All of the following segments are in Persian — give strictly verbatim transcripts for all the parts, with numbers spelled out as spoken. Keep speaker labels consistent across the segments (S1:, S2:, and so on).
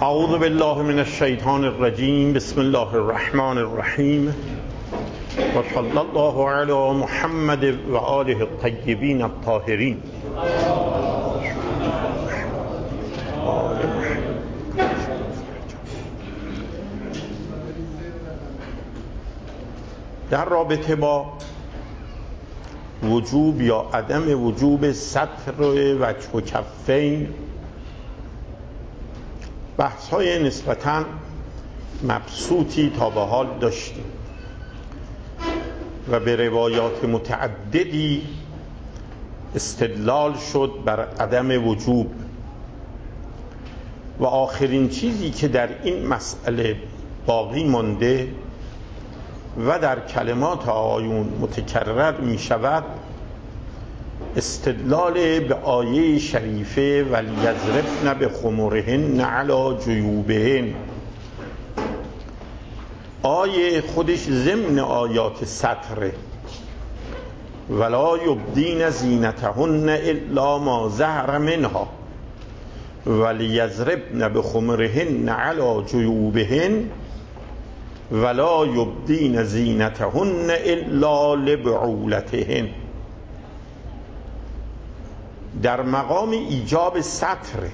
S1: اعوذ بالله من الشیطان الرجیم. بسم الله الرحمن الرحیم و صلی الله علی محمد و آله الطیبین الطاهرین. در رابطه با وجوب یا عدم وجوب ستر وجه و کفین بحث‌های نسبتاً مبسوطی تا به حال داشتیم و به روایات متعددی استدلال شد بر عدم وجوب و آخرین چیزی که در این مسئله باقی مانده و در کلمات آیون متکرر می شود استدلال به آیه شریفه ولیضربن بخمرهن علی جیوبهن. آیه خودش ضمن آیات ستره، ولا یبدین زینتهن الا ما ظهر منها ولیضربن بخمرهن علی جیوبهن ولا یبدین زینتهن الا لبعولتهن. در مقام ایجاب ستره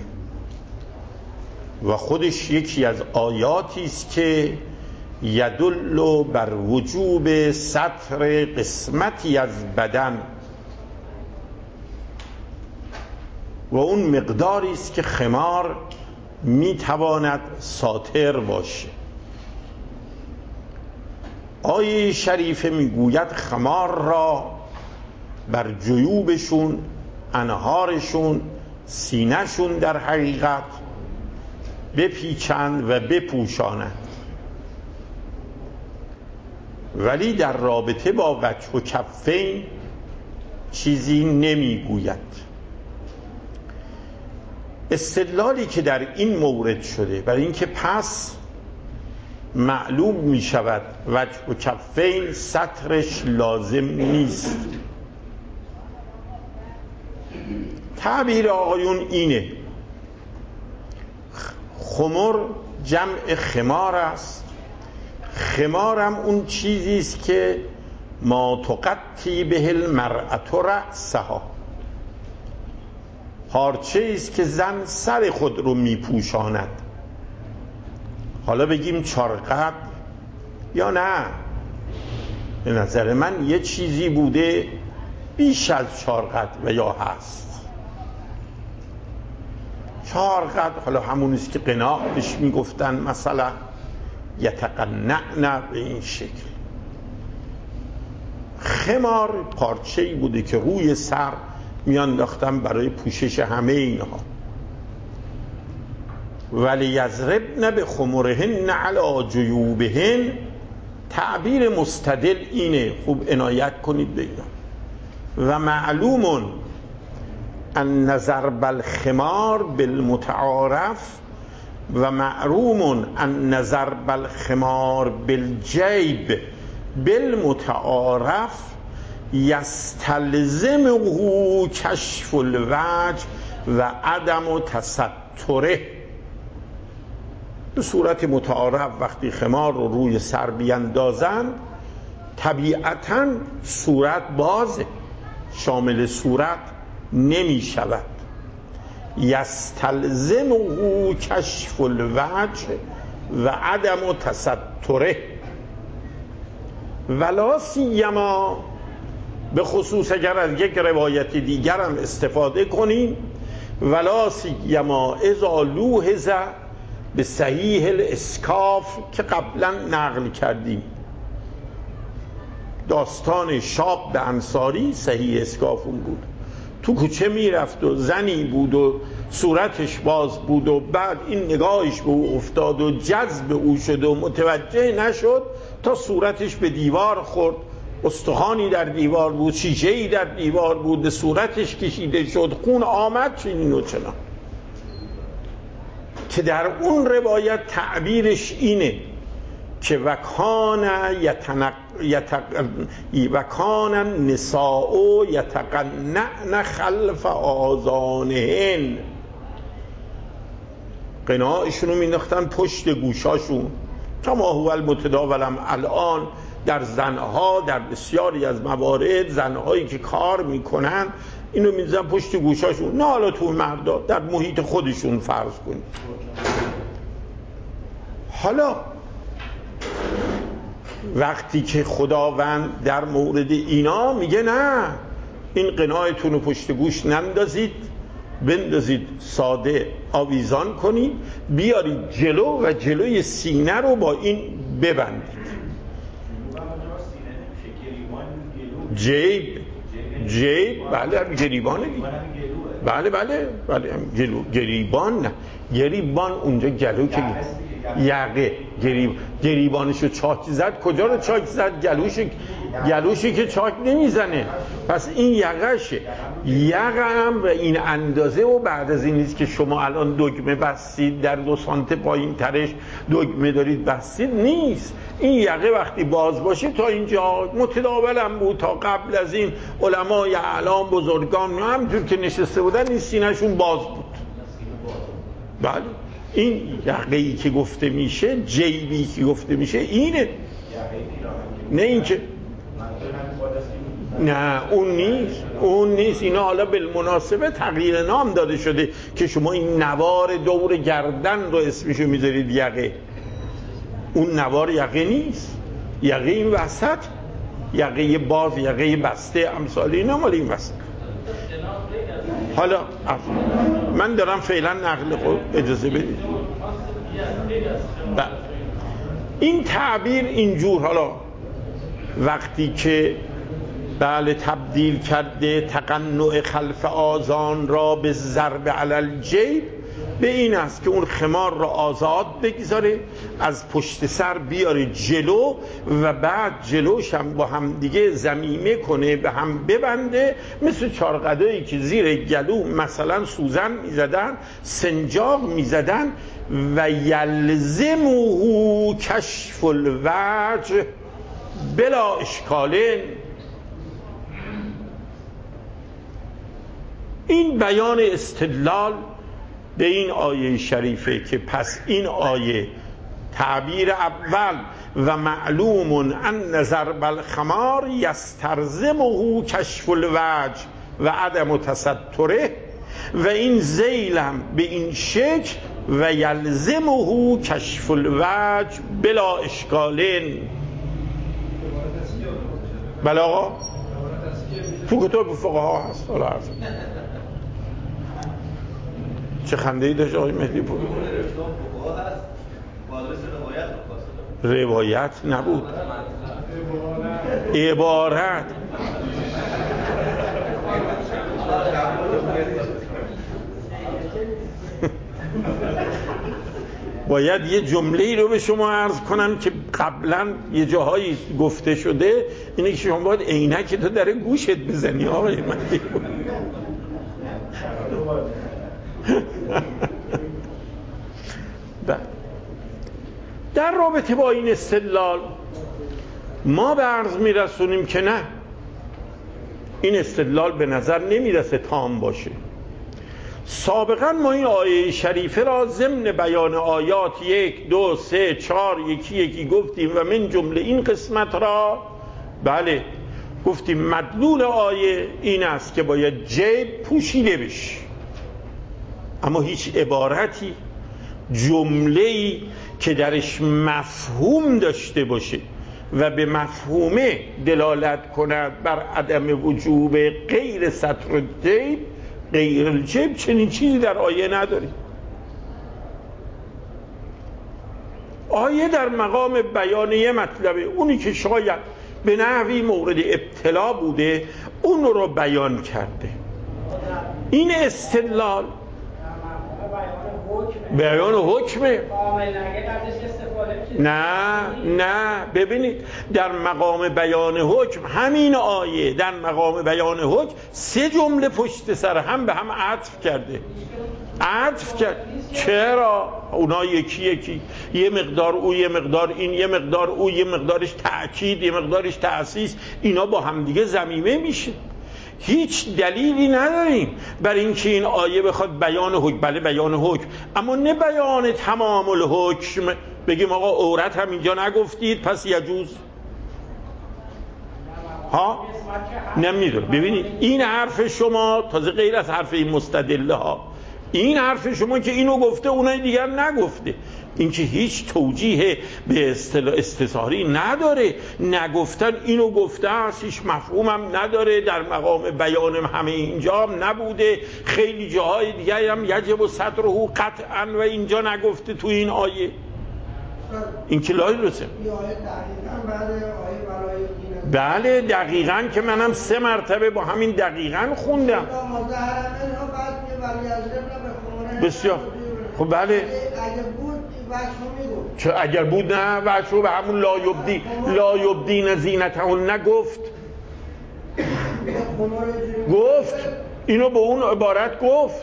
S1: و خودش یکی از آیاتی است که یدل بر وجوب ستر قسمتی از بدن و اون مقداری است که خمار میتواند ساتر باشه. آیه شریفه میگوید خمار را بر جیوبشون، انهارشون، سینهشون در حقیقت بپیچند و بپوشانند، ولی در رابطه با وجه و کفین چیزی نمیگوید. استدلالی که در این مورد شده برای اینکه پس معلوم می شود وجه و کفین سترش لازم نیست. تعبیر آقایون اینه: خمر جمع خمار است. خمارم اون چیزی است که ما تغطی به المرأة رأسها، پارچه است که زن سر خود رو میپوشاند. حالا بگیم چارقد یا نه، به نظر من یه چیزی بوده بیش از چارقد و یا هست. چارقد حالا همونیست که قناع بهش میگفتن، مثلا یتقنعن به این شکل. خمار پارچه‌ای بوده که روی سر میانداختن برای پوشش همه اینها. ولیضربن بخمرهن علی جیوبهن، تعبیر مستدل اینه، خوب عنایت کنید به اینا. و معلوم ان ضرب الخمار بالمتعارف و معلوم ان ضرب الخمار بالجیب بالمتعارف یستلزمه کشف الوجه و عدم تستره. به صورت متعارف وقتی خمار رو روی سر بیندازن طبیعتاً صورت بازه، شامل صورت نمی شود. یستلزمه کشف الوجه و عدم تستره. ولا سیما، به خصوص اگر از یک روایت دیگر هم استفاده کنیم، ولا سیما اذا لوحظ به صحیح الاسکاف که قبلا نقل کردیم. داستان شاب انصاری صحیح اسکاف اون بود، تو کوچه میرفت و زنی بود و صورتش باز بود و بعد این نگاهش به او افتاد و جذب او شد و متوجه نشد تا صورتش به دیوار خورد. استخوانی در دیوار بود، شیشه‌ای در دیوار بود، به صورتش کشیده شد، خون آمد، چنین و چنان. که در اون روایت تعبیرش اینه که وکان یتنق یتق وکان النساء یتقنعن خلف آذانهن. قناعشون رو مینداختن پشت گوشاشون. کما هو المتداولم الان در زنها، در بسیاری از موارد زنهایی که کار میکنن اینو میذارن پشت گوشاشون، نه حالا تو مردا، در محیط خودشون فرض کنید. حالا وقتی که خداوند در مورد اینا میگه نه، این قناعتون رو پشت گوش نندازید، بندازید ساده آویزان کنید، بیارید جلو و جلوی سینه رو با این ببندید. جیب جیب بله هم گریبانه دی. بله بله بله هم گلو گریبان نه، گریبان اونجا گلو که یقه، گریب گریبانشو چاک زد، کجا رو چاک زد؟ گلوش گلوشی که چاک نمیزنه، پس این یقهشه. یقه هم به این اندازه و بعد از این نیست که شما الان دگمه بستید در دو سانت پایین ترش دگمه دارید بستید، نیست. این یقه وقتی باز باشه تا اینجا متداولم بود، تا قبل از این علمای اعلام بزرگان همینطور که نشسته بودن این سینه‌شون باز بود. بله این یقه‌ای که گفته میشه، جیبی که گفته میشه اینه، نه این که نه اون نیست، اون نیست. اینا حالا بالمناسبه تغییر نام داده شده که شما این نوار دور گردن رو اسمشو میذارید یقه. اون نوار یقه نیست، یقه این وسط، یقه باز، یقه بسته، امثال اینا مال این وسط. حالا من دارم فعلا نقل خود، اجازه بدید. این تعبیر اینجور حالا وقتی که بله تبدیل کرده تقنع خلف آذان را به ضرب علی الجیب، به این است که اون خمار را آزاد بگذاره، از پشت سر بیاره جلو و بعد جلوش هم با هم دیگه ضمیمه کنه، به هم ببنده، مثل چارقدایی که زیر گلو مثلا سوزن میزدن، سنجاق میزدن. و یلزمه کشف الوجه بلا اشکالین. این بیان استدلال به این آیه شریفه که پس این آیه تعبیر اول و معلوم ان ضرب الخمار یستلزمه کشف الوجه و عدم تستره، و این ذیلم به این شکل و یلزمه کشف الوجه بلا اشکالین. بله آقا تو کتاب فقها هست. حالا عرض چه خنده ای داشت آقای مهدی پور؟ روایت نبود، عبارت. باید یه جمله ای رو به شما عرض کنم که قبلا یه جاهایی گفته شده، اینه که شما باید عینک تو در گوشت بزنی آقای مهدی پور. در رابطه با این استدلال ما به عرض میرسونیم که نه، این استدلال به نظر نمیرسه تام باشه. سابقا ما این آیه شریفه را ضمن بیان آیات یک دو سه چهار یکی یکی گفتیم و من جمله این قسمت را بله گفتیم مدلول آیه این است که باید جیب پوشیده بشه، اما هیچ عبارتی، جمله‌ای که درش مفهوم داشته باشه و به مفهومه دلالت کند بر عدم وجوب غیر ستر الجیب، غیر الجیب، چنین چیزی در آیه نداریم. آیه در مقام بیان یه مطلبه، اونی که شاید به نحوی مورد ابتلا بوده اون رو بیان کرده. این استدلال بیان حکمه. نه نه ببینید در مقام بیان حکم همین آیه در مقام بیان حکم سه جمله پشت سر هم به هم عطف کرده. عطف کرد. چرا؟ اونا یکی یکی، یه مقدار او، یه مقدار این، یه مقدار او، یه مقدارش تأکید، یه مقدارش تأسیس، اینا با هم دیگه ضمیمه میشه. هیچ دلیلی نداریم برای اینکه این آیه بخواد بیان حکم، بله بیان حکم، اما نه بیان تمام الحکم. بگیم آقا عورت هم اینجا نگفتید پس یجوز ها؟ نمیدونم. ببینید این حرف شما تازه غیر از حرف این مستدله ها، این حرف شما که اینو گفته اونای دیگر نگفته، این که هیچ توجیه به اصطلاح استظهاری نداره. نگفتن اینو گفته است، هیچ مفهومم نداره، در مقام بیان همه اینجا هم نبوده، خیلی جاهای دیگه هم یجب و صدره قطعا و اینجا نگفته تو این آیه. این که لای رسه بله دقیقاً که منم سه مرتبه با همین دقیقاً خوندم. بسیار خب بله چه اگر بود نه وجهو به همون لا یبدی لا یبدین زینتهن نگفت گفت اینو به اون عبارت گفت.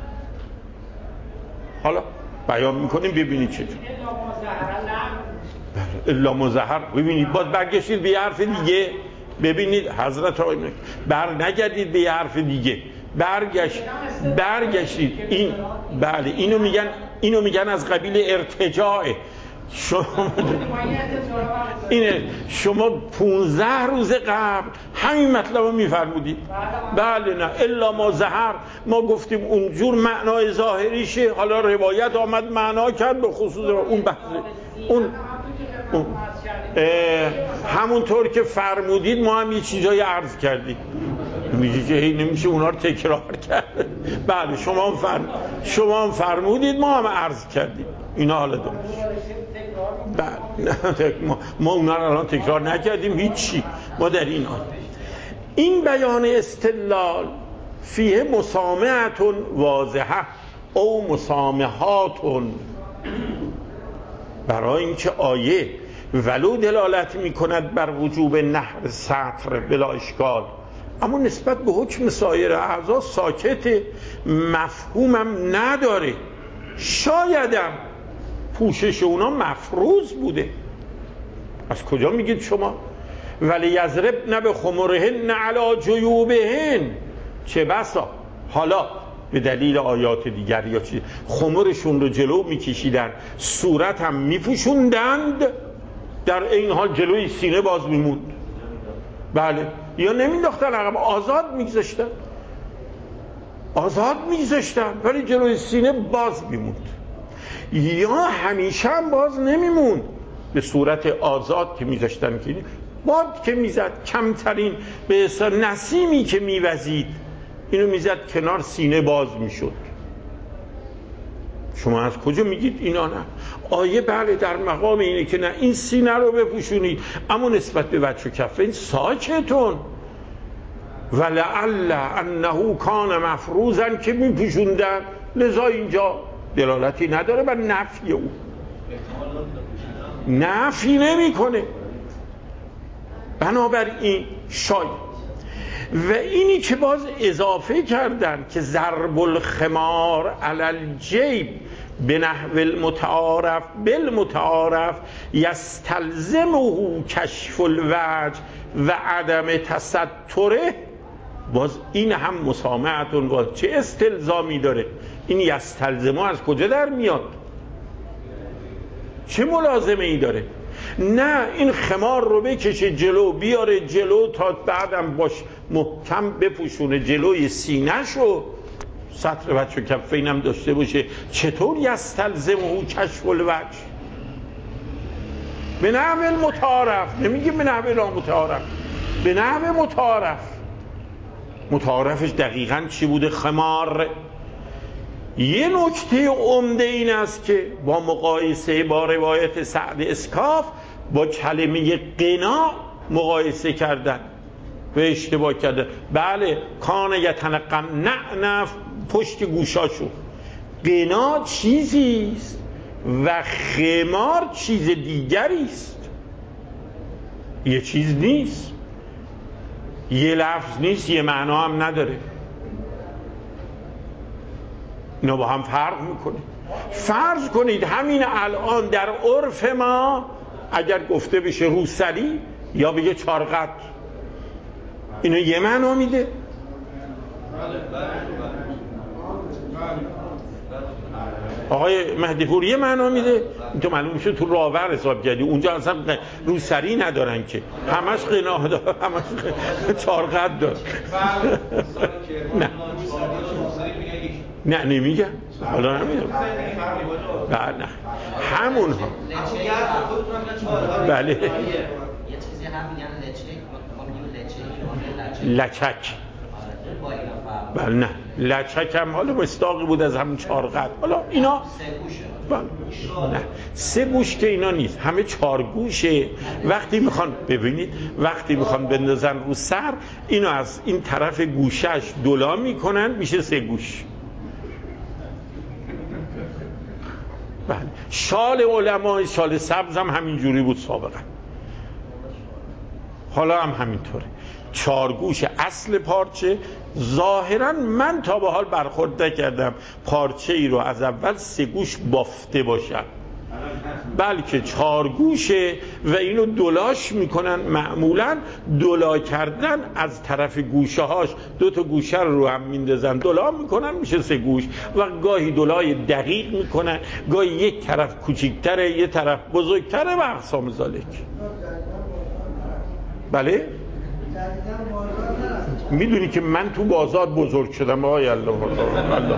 S1: حالا بیان میکنیم ببینید چه الا مظهر. ببینید باز برگشتید به یه حرف دیگه. ببینید حضرت آقای بر نگردید به یه حرف دیگه، برگشت برگشتید این بله اینو میگن اینو میگن از قبیل ارتجاعه. شما اینه شما پونزده روز قبل همین مطلب رو میفرمودید. بله نه الا ما ظهر، ما گفتیم اونجور معنای ظاهریشه، حالا روایت آمد معنا کرد به خصوص اون بحث اون, اون. همونطور که فرمودید ما هم یه چیزایی عرض کردیم، میگه که هی نمیشه اونا رو تکرار کرد. بله شما هم فرم... شما هم فرمودید ما هم عرض کردیم اینا. حالا دو بله ما... ما اونا رو الان تکرار نکردیم هیچی. ما در این آن این بیان استدلال فیه مسامعتون واضحه او مسامحاتون، برای اینکه آیه ولو دلالت میکند بر وجوب نحر سطر بلا اشکال، اما نسبت به حکم سایر اعضا ساکت، مفهومم نداره. شایدم پوشش اونا مفروض بوده. از کجا میگید شما؟ ولی یضربن بخمرهن علی جیوبهن، چه بسا حالا به دلیل آیات دیگر یا چیز خمرشون رو جلو میکشیدن، صورت هم میپوشوندند، در این حال جلوی سینه باز میموند. بله یا نمینداختن عقب، آزاد میگذاشتن آزاد میگذاشتن ولی جلوی سینه باز میموند، یا همیشه هم باز نمیموند، به صورت آزاد که میذاشتن که باد که میزد کمترین به اصطلاح نسیمی که میوزید اینو میزد کنار سینه باز میشد. شما از کجا میگید اینا نه؟ آیه بله در مقام اینه که نه این سینه رو بپوشونید، اما نسبت به وجه و کفین ساکتون. ولعل انه کان مفروضا که میپوشوندن، لذا اینجا دلالتی نداره بر نفی او، نفی نمیکنه. بنابراین شاید و اینی که باز اضافه کردن که ضرب الخمار علی الجیب به نحو المتعارف بالمتعارف یستلزمه کشف الوجه و عدم تستره، باز این هم مسامعتون باز چه استلزامی داره؟ این یستلزمه از کجا در میاد؟ چه ملازمه ای داره؟ نه این خمار رو بکشه جلو، بیاره جلو تا بعدم باش محکم بپوشونه جلوی سینه‌شو، سطر وجه و کفین هم داشته باشه. چطور یستلزمه کشف الوجه؟ به نحو المتعارف، نمیگه به نحو نامتعارف، به نحو متعارف. متعارفش دقیقاً چی بوده؟ خمار. یه نکته عمده این است که با مقایسه با روایت سعد اسکاف با کلمه قنا مقایسه کردن و اشتباه کردن. بله کان یتنقم نعنف پشت گوشاشو، قنا چیزیست و خمار چیز دیگری است، یه چیز نیست، یه لفظ نیست، یه معنا هم نداره. اینا با هم فرق میکنه. فرض کنید همین الان در عرف ما اگر گفته بشه روسری یا بگه چارقط، اینو یه معنا میده؟ آقای مهدی پور یه معنا میده، تو معلوم میشه تو راور حساب کردی، اونجا اصلا روسری ندارن که، همش قناع دار، همش چارقد دار. نه نه نمیگم، حالا نمیگم. بله نه همون ها. بله یه چیزی هم میگن لچه، لچک. بله نه لچک هم حالا مستاقی بود از همون چارقد. حالا اینا نه سه گوش که اینا نیست، همه چهار گوشه. وقتی میخوان ببینید وقتی میخوان بندازن رو سر، اینو از این طرف گوشش دلا میکنن میشه سه گوش. بله شال علما شال سبز هم همین جوری بود سابقا، حالا هم همینطوره. چهار گوش اصل پارچه. ظاهرا من تا به حال برخورد نکردم پارچه ای رو از اول سه گوش بافته باشن، بلکه چهار گوشه و اینو دلاش میکنن. معمولا دلا کردن از طرف گوشه هاش دو تا گوشه رو هم میندازن دلا میکنن میشه سه گوش، و گاهی دلای دقیق میکنن، گاهی یک طرف کوچیک‌تره یک طرف بزرگتره و اقسام ذالک. بله میدونی که من تو بازار بزرگ شدم آقای الله الله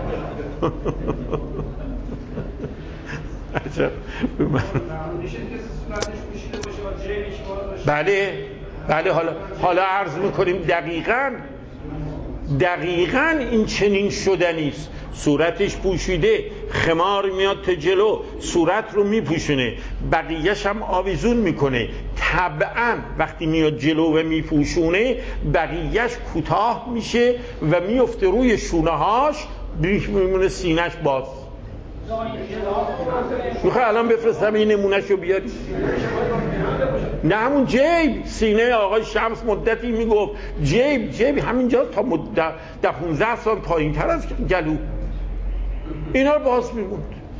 S1: بله بله حالا حالا عرض میکنیم دقیقاً دقیقاً این چنین شدنیست. صورتش پوشیده، خمار میاد تا جلو صورت رو میپوشونه، بقیهش هم آویزون میکنه. طبعاً وقتی میاد جلو و میپوشونه بقیهش کوتاه میشه و میفته روی شونه هاش، میمونه سینهش باز. میخوای الان بفرستم این نمونهشو بیاری؟ نه همون جیب سینه آقای شمس مدتی میگفت جیب جیب همینجا تا مدت ده پونزده سال پایین تر از گلو اینا رو باز میموند.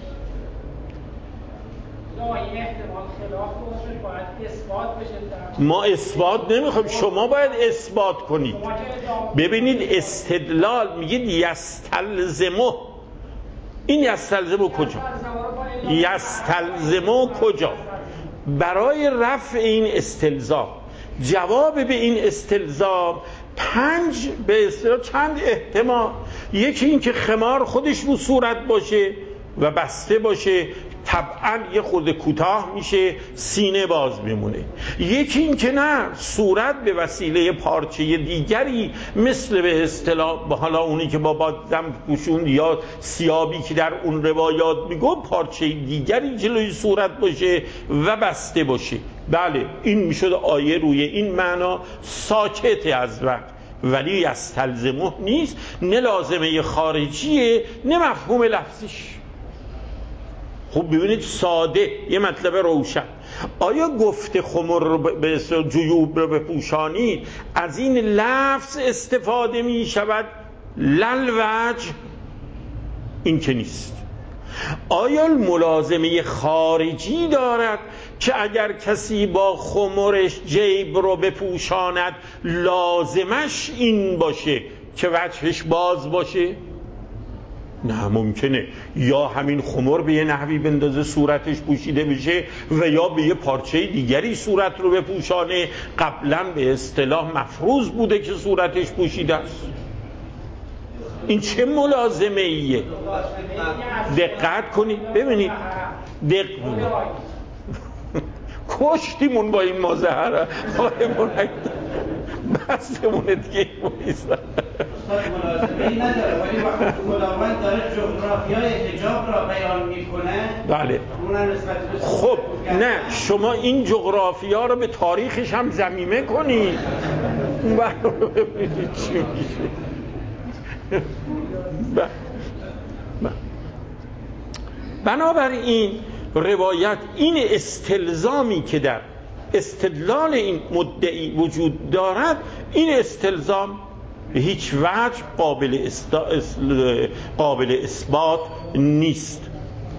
S1: ما اثبات نمیخوایم، شما باید اثبات کنید. ببینید استدلال میگید یستلزمه، این یستلزمه کجا؟ یستلزمه کجا؟ برای رفع این استلزام جواب به این استلزام پنج به اصطلاح چند احتمال. یکی این که خمار خودش رو صورت باشه و بسته باشه، طبعا یه خورده کوتاه میشه سینه باز میمونه. یکی این که نه صورت به وسیله پارچه دیگری مثل به اصطلاح حالا اونی که با بادم پوشون یا سیابی که در اون روایات میگم پارچه دیگری جلوی صورت باشه و بسته باشه. بله این میشد آیه روی این معنا ساکت از وقت، ولی یستلزمه نیست، نه لازمه خارجیه نه مفهوم لفظیش. خب ببینید ساده یه مطلب روشن. آیا گفته خمر رو به جیوب رو بپوشانید از این لفظ استفاده می شود للوجه؟ این که نیست. آیا ملازمه خارجی دارد که اگر کسی با خمرش جیب رو بپوشاند لازمش این باشه که وجهش باز باشه؟ نه ممکنه یا همین خمر به یه نحوی بندازه صورتش پوشیده بشه و یا به یه پارچه دیگری صورت رو بپوشانه. قبلا به اصطلاح مفروض بوده که صورتش پوشیده است. این چه ملازمه ایه؟ دقت کنید ببینید دقت کشتیمون با این مظاهره بستمونه دیگه مویزن
S2: ملازمه‌ای نداره، ولی وقتی خداوند داره جغرافیای حجاب را بیان میکنه
S1: بله خب نه شما این جغرافیا رو به تاریخش هم ضمیمه کنید اون وقت رو ببینید چی میشه. بنابراین روایت این استلزامی که در استدلال این مدعی وجود دارد، این استلزام به هیچ وجه قابل, استا... قابل اثبات نیست.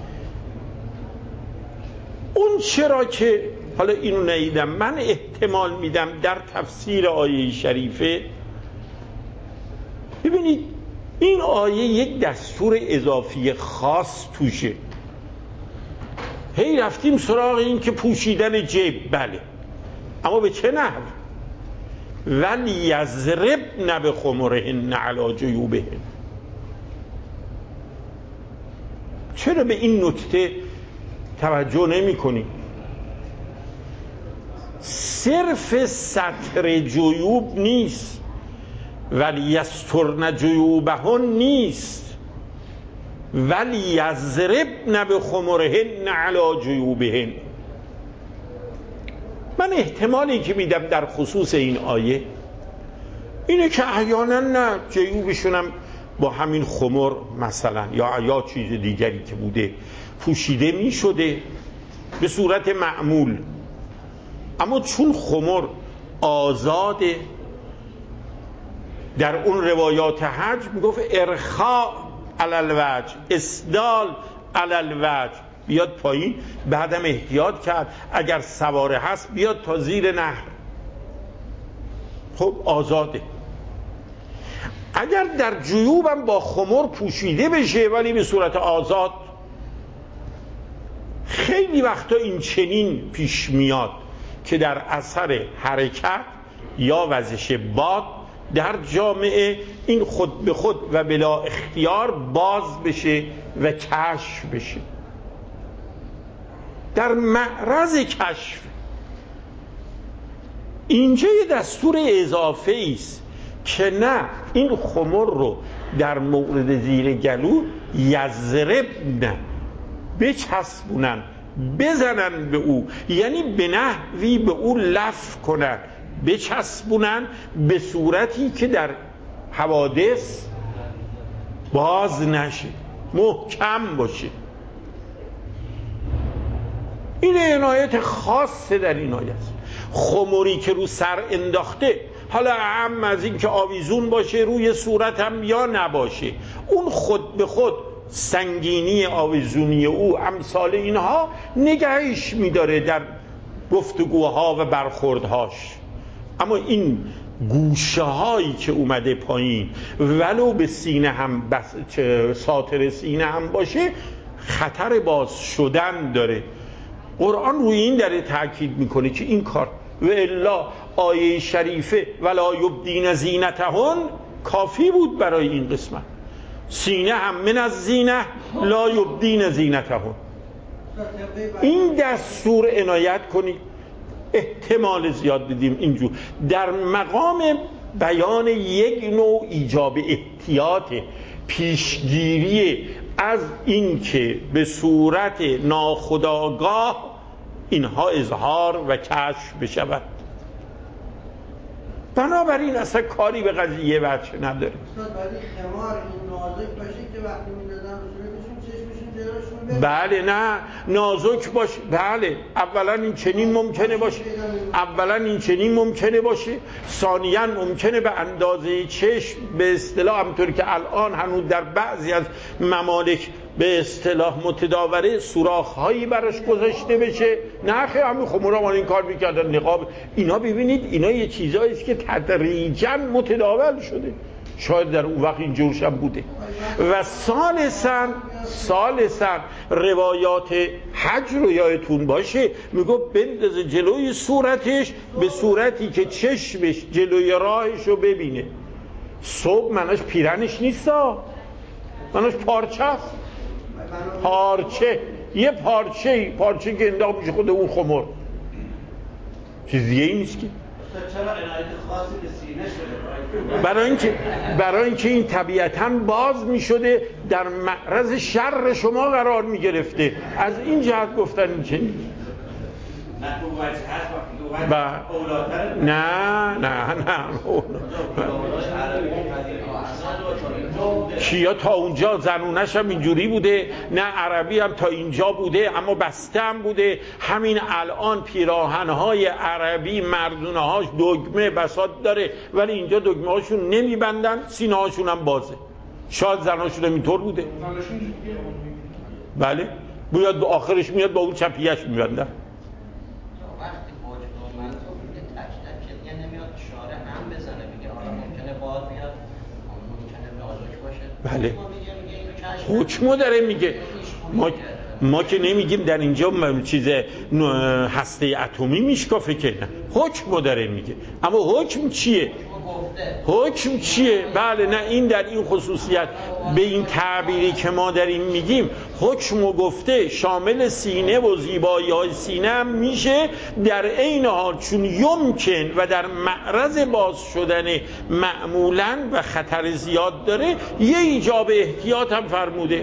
S1: اون چرا که حالا اینو ندیدم، من احتمال میدم در تفسیر آیه شریفه ببینید این آیه یک دستور اضافی خاص توشه. هی رفتیم سراغ این که پوشیدن جیب، بله، اما به چه نحو؟ ولیضربن بخمرهن علی جیوبهن. چرا به این نکته توجه نمی کنی؟ صرف ستر جیوب نیست، ولیسترن جیوبهن نیست، ولیضربن بخمرهن علی جیوبهن. من احتمالی که میدم در خصوص این آیه اینه که احیانا نه جیوبشونم با همین خمر مثلا یا یا چیز دیگری که بوده پوشیده می شده به صورت معمول، اما چون خمر آزاده، در اون روایات حج میگفت ارخاء علی الوجه، اسدال علی الوجه، بیاد پایین، بعدم احتیاط کرد اگر سواره هست بیاد تا زیر نهر. خب آزاده. اگر در جیوبم با خمر پوشیده بشه ولی به صورت آزاد، خیلی وقتا این چنین پیش میاد که در اثر حرکت یا وزش باد در جامعه این خود به خود و بلا اختیار باز بشه و کشف بشه. در معرض کشف اینجا یه دستور اضافه است که نه، این خمر رو در مورد زیر گلو یضربن، بچسبونن، بزنن به او، یعنی به نحوی به او لف کنن، بچسبونن به صورتی که در حوادث باز نشه، محکم باشه. این عنایت خاصه در این آیه است. خمری که رو سر انداخته، حالا اهم از این که آویزون باشه روی صورت هم یا نباشه، اون خود به خود سنگینی آویزونی او امثال اینها نگهش میداره در گفتگوها و برخوردهاش. اما این گوشه هایی که اومده پایین ولو به سینه هم بس... ساتر سینه هم باشه خطر باز شدن داره. قرآن روی این داره تاکید میکنه که این کار و الا آیه شریفه ولا یبدین زینتهن کافی بود برای این قسمت. سینه هم من از زینه لا یبدین زینتهن. این دستور عنایت کنید، احتمال زیاد دیدیم اینجور در مقام بیان یک نوع ایجاب احتیاط، پیشگیری از این که به صورت ناخودآگاه اینها اظهار و کشف بشود. بنابراین اصلا کاری به قضیه وجه نداره.
S3: استاد ولی خمار این نازک باشه که وقتی می‌ندازن رو صورتشون چشمشون جلوشون بره.
S1: بله نه نازک باشه، بله اولا این چنین ممکنه باشه، اولا این چنین ممکنه باشه، ثانیاً ممکنه به اندازه چشم به اصطلاح همونطور که الان هنوز در بعضی از ممالک به اصطلاح متداوره سوراخ‌هایی براش گذاشته بشه. نه خیلی همین خمرها ما این کار میکردن، نقاب اینا. ببینید اینا یه چیزایی است که تدریجاً متداول شده، شاید در اون وقت اینجورش هم بوده. و ثالثاً ثالثاً روایات حج رو یادتون باشه میگو بندازه جلوی صورتش به صورتی که چشمش جلوی راهش رو ببینه. صبح منش پیرنش نیستا، منش پارچه است، پارچه، یه پارچه پارچه که انداخت میشه خود اون خمر، چیز دیگه ای نیست که.
S2: چرا عنایت خاصی به سینه شده؟
S1: برای اینکه برای اینکه این طبیعتاً باز میشده، در معرض شر شما قرار میگرفته. از این جهت گفتن این چنین.
S2: نه تو وجه هست وقتی تو وجه اولادتر.
S1: نه نه نه کیا تا اونجا زنونش هم اینجوری بوده، نه عربی هم تا اینجا بوده اما بسته هم بوده. همین الان پیراهنهای عربی مردونه هاش دگمه بساط داره ولی اینجا دگمه هاشون نمیبندن، سینه هاشون هم بازه. شاید زناشون هم اینطور بوده. بله بیاد آخرش میاد با اون چپیش میبندن. بله حکمو داره میگه. ما ما که نمیگیم در اینجا چیز هسته اتمی میشکافه که نه، حکمو داره میگه. اما حکم چیه؟ حکم چیه؟ بله نه، این در این خصوصیت به این تعبیری که ما داریم میگیم حکم و گفته شامل سینه و زیبایی های سینه هم میشه در عین حال، چون یمکن و در معرض باز شدن معمولا و خطر زیاد داره یه ایجاب احتیاط هم فرموده.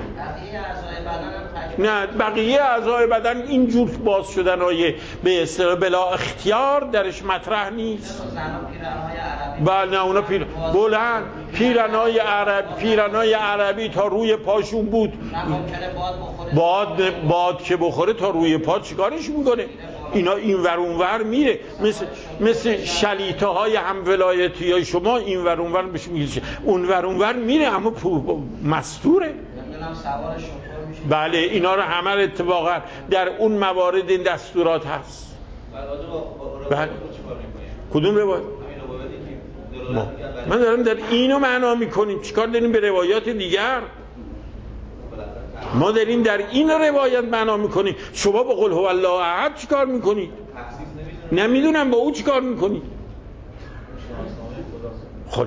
S1: نه بقیه اعضای بدن اینجور باز شدن های به اصطلاح بلا اختیار درش مطرح نیست. بله نه اونا پیر بلند پیرنای عرب پیرنای عربی تا روی پاشون بود. باد باد که بخوره تا روی پا چیکارش میکنه؟ اینا این ور اون ور میره، مثل مثل شلیته های هم ولایتی های شما این ور اون ور بهش میگه اون ور اون ور میره اما مستوره. بله اینا رو همه اتفاقا در اون موارد این دستورات هست. بله کدوم روایت؟ ما. من دارم در اینو معنا میکنیم، چیکار داریم به روایات دیگر؟ ما داریم در این روایت معنا میکنیم. شما با قل هو الله احد چیکار میکنید؟ نمیدونم با او چیکار میکنید؟ خب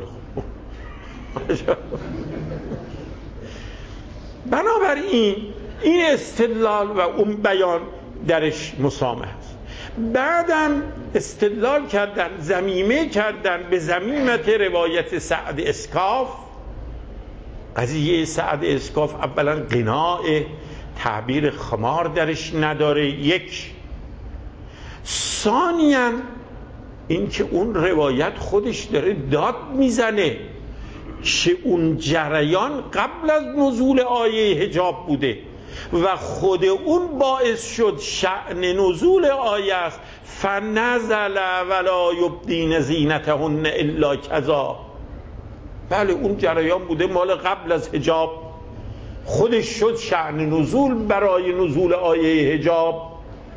S1: بنابراین این استدلال و اون بیان درش مسامح است. بعدم استدلال کردن، ضمیمه کردن به ضمیمت روایت سعد اسکاف. قضیه سعد اسکاف اولا قناع تعبیر خمار درش نداره، یک. ثانیاً این که اون روایت خودش داره داد میزنه که اون جریان قبل از نزول آیه حجاب بوده و خود اون باعث شد شأن نزول آیه است فنزل ولا یبدین زینتهن الا کذا. بله اون جریان بوده مال قبل از حجاب، خودش شد شأن نزول برای نزول آیه حجاب.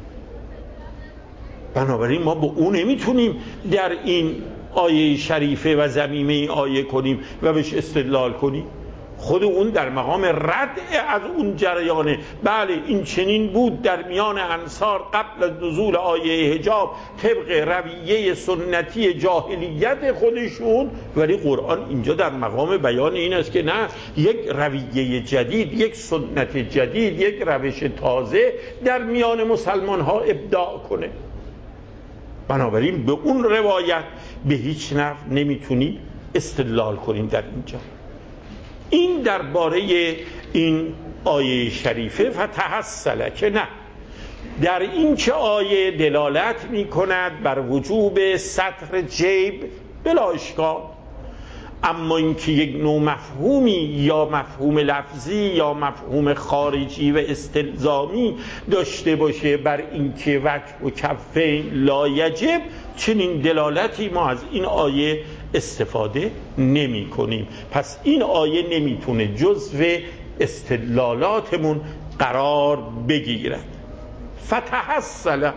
S1: بنابراین ما با اون نمیتونیم در این آیه شریفه و ضمیمه این آیه کنیم و بهش استدلال کنیم. خود اون در مقام رد از اون جریانه. بله این چنین بود در میان انصار قبل از نزول آیه حجاب طبق رویه سنتی جاهلیت خودشون، ولی قرآن اینجا در مقام بیان این است که نه، یک رویه جدید، یک سنت جدید، یک روش تازه در میان مسلمان ها ابداع کنه. بنابراین به اون روایت به هیچ نحو نمیتونی استدلال کنیم در اینجا. این درباره این آیه شریفه فتحصل که نه، در این که آیه دلالت می کند بر وجوب سطر جیب بلا اشکال، اما اینکه یک نوع مفهومی یا مفهوم لفظی یا مفهوم خارجی و استلزامی داشته باشه بر اینکه وجه و کفین لا یجب، چنین دلالتی ما از این آیه استفاده نمی کنیم. پس این آیه نمیتونه جزو استدلالاتمون قرار بگیرد. فتحصل،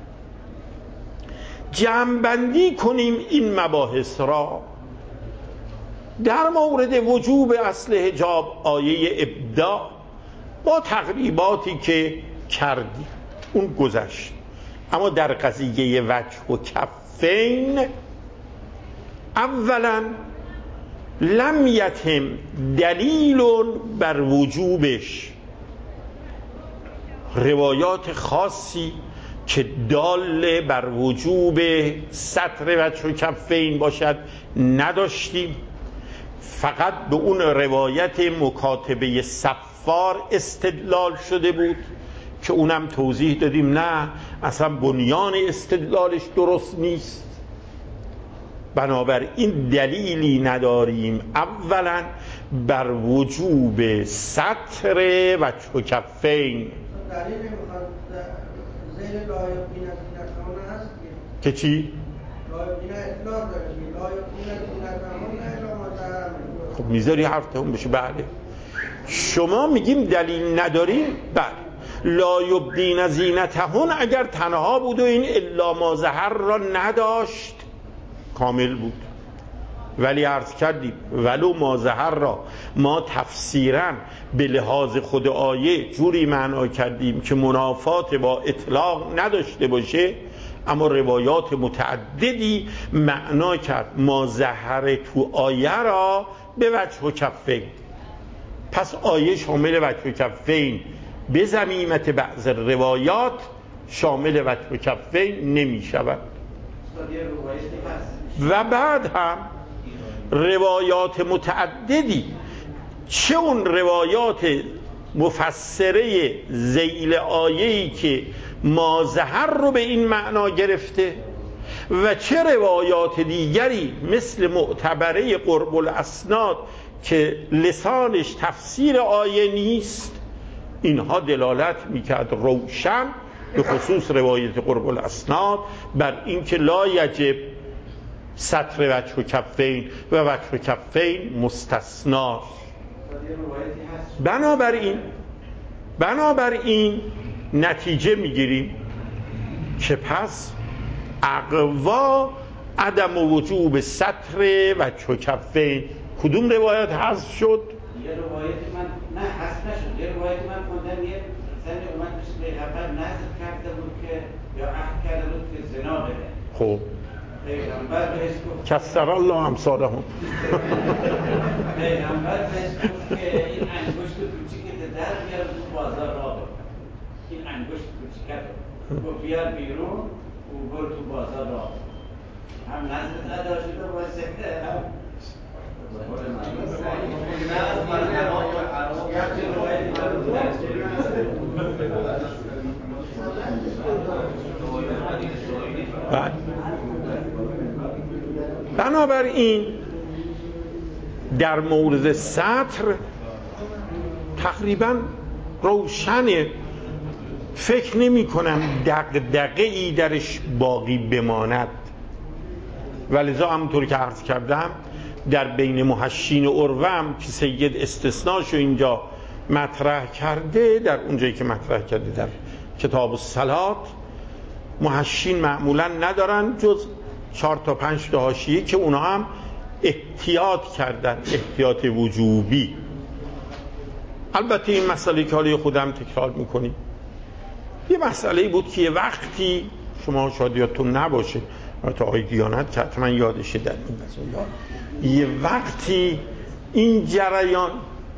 S1: جمع‌بندی کنیم این مباحث را. در مورد وجوب اصل حجاب آیه ابداع با تقریباتی که کردیم اون گذشت، اما در قضیه وجه و کفین اولا لم یتم دلیل بر وجوبش، روایات خاصی که دال بر وجوب سطر وجه و کفین باشد نداشتیم. فقط به اون روایت مکاتبه صفار استدلال شده بود که اونم توضیح دادیم نه، اصلا بنیان استدلالش درست نیست. بنابراین دلیلی نداریم اولا بر وجوب سطر وجه و کفین.
S3: دلیل نمیخواد زیر لایقین زینتهن هست
S1: که چی؟
S3: لایقین اطلاق داره لایقین زینتهن الا ما ظهر منه.
S1: خب میذاری حرف تموم بشه. بله شما میگیم دلیل نداریم. بله لا یبدین زینتهن اگر تنها بود و این الا ما ظهر را نداشت کامل بود، ولی عرض کردیم ولو مازهر را ما تفسیرا به لحاظ خود آیه جوری معنا کردیم که منافات با اطلاق نداشته باشه، اما روایات متعددی معنا کرد مازهر تو آیه را به وجه و کفین. پس آیه شامل وجه و کفین به ضمیمت بعض روایات شامل وجه و کفین نمی شود. و بعد هم روایات متعددی، چه اون روایات مفسره ذیل آیه‌ای که مازهر رو به این معنا گرفته و چه روایات دیگری مثل معتبره قرب الاسناد که لسانش تفسیر آیه نیست، اینها دلالت میکرد روشن به خصوص روایت قرب الاسناد بر اینکه لا یجب سطر وجه و کفین و وجه و کفین مستثنا. بنابراین بنابراین نتیجه میگیریم که پس اقوا عدم وجوب سطر وجه و کفین. کدوم روایت حذف شد؟
S2: یه روایت من نه حذف نشد، یه روایت من خوندم یه زن اومد پیش پیغمبر نذر کرده بود که یا عهد کرده بود که زنا بده.
S1: خب
S2: پیغمبر بهش گفت
S1: کسر الله امثالهم.
S2: پیغمبر بهش گفت که این انگشت کوچیکت در بیار تو بازار راه بکن. این انگشت کوچیکت رو بیار بیرون و برو تو بازار راه بکن. هم نذرت ادا شده واسه هم
S1: بنابراین در مورد سطر تقریبا روشنه، فکر نمی کنم دغدغه ای درش باقی بماند. ولذا همونطور که عرض کردم در بین محشین عروم که سید استثناشو اینجا مطرح کرده، در اونجایی که مطرح کرده در کتاب الصلات، محشین معمولا ندارن جز چهار تا پنج تا حاشیه که اونا هم احتیاط کردن، احتیاط وجوبی. البته این مسئله که حالی خودم تکرار میکنیم، یه مسئله بود که یه وقتی شما شاید یادتون نباشه، تا آقای دیانت که حتما یادشه در این مسئله، یه وقتی این جریان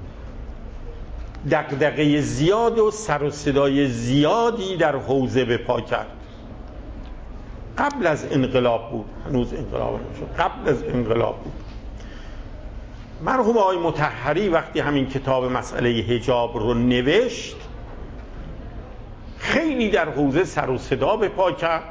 S1: دغدغه زیاد و سر و صدای زیادی در حوزه به پا کرد. قبل از انقلاب بود، هنوز انقلاب نشد، قبل از انقلاب بود. مرحوم آقای مطهری وقتی همین کتاب مسئله حجاب رو نوشت، خیلی در حوزه سر و صدا به پا کرد.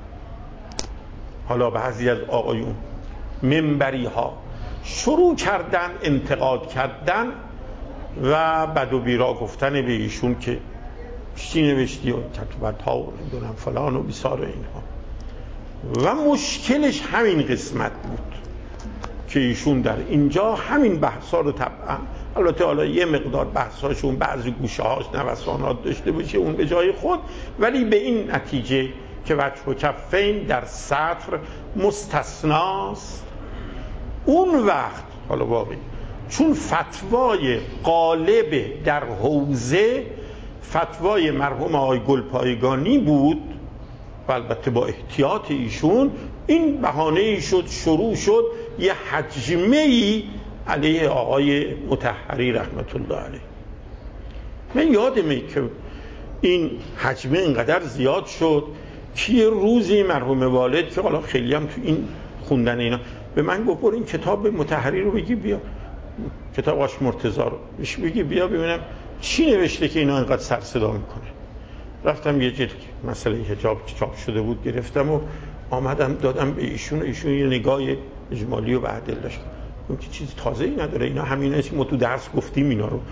S1: حالا بعضی از آقایون منبری ها شروع کردن انتقاد کردن و بد و بیرا گفتن به ایشون که چی نوشتی و کتابت ها و نمیدونم فلان و بیسار اینها. و مشکلش همین قسمت بود که ایشون در اینجا همین بحثا رو طبعا، البته حالا یه مقدار بحثاشون بعضی گوشه هاش نوسانات داشته باشه اون به جای خود، ولی به این نتیجه که وجه و کفین در سطر مستثناست. اون وقت حالا واقعی چون فتوای غالب در حوزه فتوای مرحوم آقای گلپایگانی بود و البته با احتیاط ایشون، این بهانه ای شد، شروع شد یه حجمه ای علیه آقای مطهری رحمت الله علیه. من یادمه که این حجمه اینقدر زیاد شد که یه روزی مرحوم والد که حالا خیلی هم تو این خوندن اینا به من گفت برو این کتاب مطهری رو بگی بیا، کتاب آش مرتضی رو بگی بیا ببینم چی نوشته که اینا اینقدر سر صدا میکنه. رفتم یه جلد مسئله حجاب که چاپ شده بود گرفتم و آمدم دادم به ایشون و ایشون یه نگاه اجمالی و بعدل داشت. اون که چیز تازه ای نداره، اینا همینه که ما تو درس گفتیم اینا رو.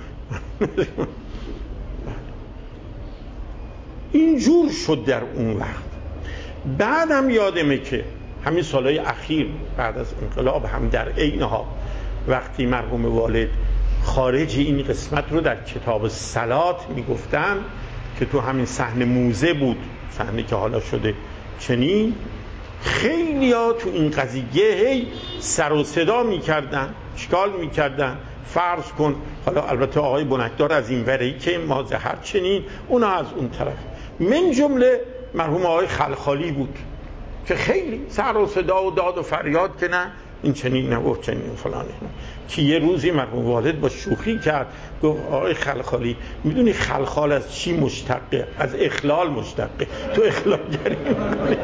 S1: اینجور شد در اون وقت. بعدم یادمه که همین سالهای اخیر بعد از انقلاب هم در عینها وقتی مرحوم والد خارج این قسمت رو در کتاب صلات میگفتن که تو همین صحنه موزه بود، صحنه که حالا شده چنین، خیلی ها تو این قضیه هی سر و صدا میکردن، اشکال میکردن. فرض کن حالا البته آقای بنکدار از این وری که مازهر چنین، اونا از اون طرف، من جمله مرحوم آقای خلخالی بود که خیلی سر و صدا و داد و فریاد که نه این چنین نگفت چنین فلانه، که یه روزی مرحوم والد با شوخی کرد، گفت آقای خلخالی میدونی خلخال از چی مشتقه؟ از اخلال مشتقه، تو اخلالگری میکنی.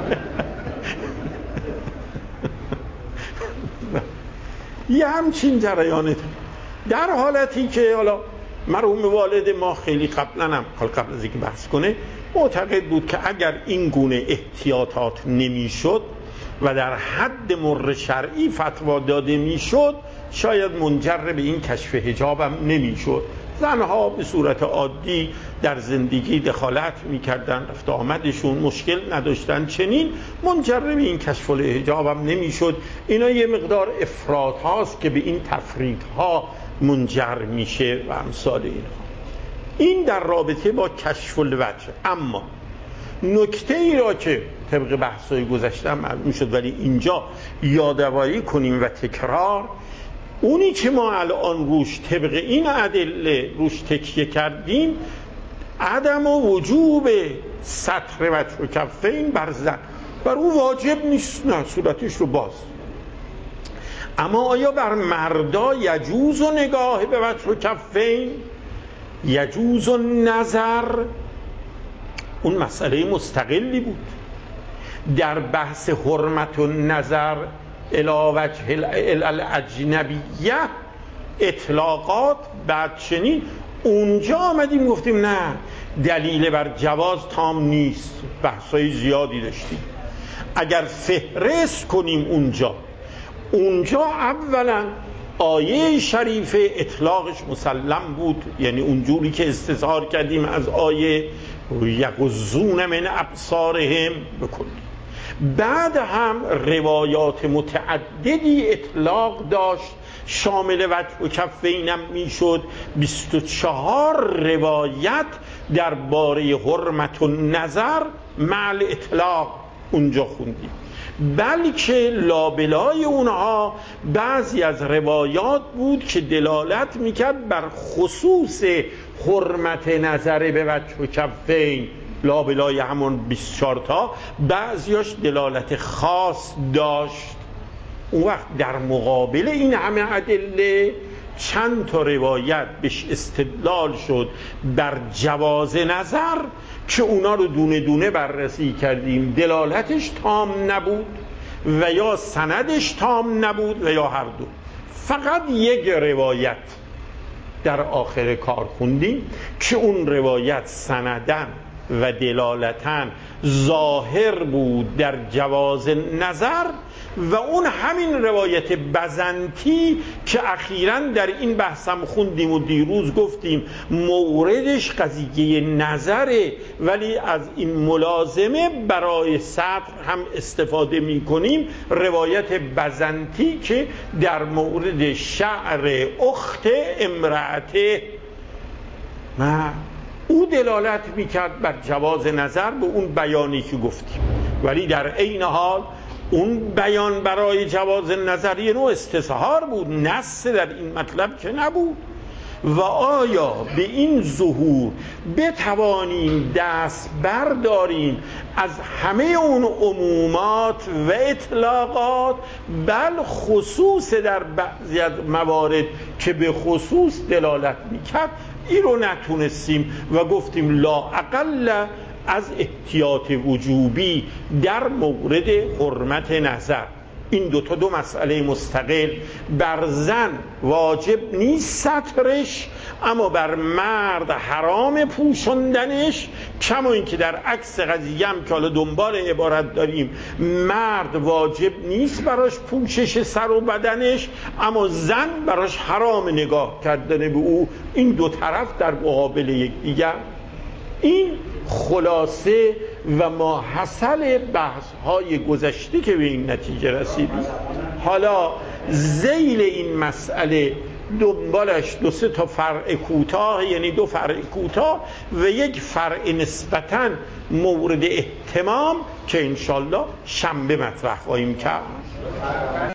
S1: یه همچین جریانه در حالتی که حالا مرحوم والد ما خیلی قبلا هم قبل از اینکه بحث کنه معتقد بود که اگر این گونه احتیاطات نمیشد و در حد مر شرعی فتوا داده میشد شاید منجر به این کشف حجاب هم نمیشد. زنها به صورت عادی در زندگی دخالت میکردن، رفت آمدشون مشکل نداشتن، چنین منجر به این کشف الحجاب هم نمیشد. اینا یه مقدار افراط هاست که به این تفریط ها منجر میشه و امثال اینها. این در رابطه با کشف الوجه. اما نکته ای را که طبق بحث‌های گذشته معلوم شد ولی اینجا یادآوری کنیم و تکرار، اونی که ما الان روش طبق این ادله روش تکیه کردیم عدم و وجوب سطر وجه و کفین بر زن، بر اون واجب نیست، نه صورتش رو باز. اما آیا بر مردا یجوز و نگاه به وجه و کفین، یجوز و نظر، اون مسئله مستقلی بود. در بحث حرمت و نظر الی وجه الاجنبیه اطلاقات بعد چنین اونجا آمدیم گفتیم نه دلیل بر جواز تام نیست، بحثای زیادی داشتیم. اگر فهرست کنیم اونجا اونجا اولا آیه شریفه اطلاقش مسلم بود، یعنی اونجوری که استظهار کردیم از آیه یغضون من ابصارهم بکنیم. بعد هم روایات متعددی اطلاق داشت شامل وجه و کفینم میشد. بیست و چهار روایت درباره حرمت و نظر مع اطلاق اونجا خوندیم، بلکه لابلای اونها بعضی از روایات بود که دلالت میکرد بر خصوص حرمت نظر به وجه و کفین، لابلای همون بیست و چهار تا بعضیاش دلالت خاص داشت. اون وقت در مقابل این همه ادله چند تا روایت بهش استدلال شد بر جواز نظر که اونا رو دونه دونه بررسی کردیم، دلالتش تام نبود و یا سندش تام نبود و یا هر دو. فقط یک روایت در آخر کار خوندیم که اون روایت سندن و دلالتن ظاهر بود در جواز نظر و اون همین روایت بزنتی که اخیراً در این بحثم خوندیم و دیروز گفتیم موردش قضیه نظره، ولی از این ملازمه برای سطر هم استفاده می کنیم. روایت بزنتی که در مورد شعر اخت امرأته نه او دلالت میکرد بر جواز نظر به اون بیانی که گفتیم، ولی در عین حال اون بیان برای جواز نظر یه نوع استظهار بود، نص در این مطلب که نبود. و آیا به این ظهور بتوانیم دست برداریم از همه اون عمومات و اطلاقات، بل خصوص در بعضی از موارد که به خصوص دلالت میکرد این رو نتونستیم و گفتیم لا اقل از احتیاط وجوبی در مورد حرمت نظر. این دوتا دو مسئله مستقل، بر زن واجب نیست سترش اما بر مرد حرام پوشندنش، کما این که در عکس قضیه هم که حالا دنبال عبارت داریم مرد واجب نیست براش پوشش سر و بدنش اما زن براش حرام نگاه کردن به او. این دو طرف در مقابل یکدیگر. این خلاصه و ما حاصل بحث های گذشته که به این نتیجه رسیدیم. حالا ذیل این مسئله دنبالش دو سه تا فرع کوتاه، یعنی دو فرع کوتاه و یک فرع نسبتاً مورد اهتمام که انشالله شنبه مطرح خواهیم کرد.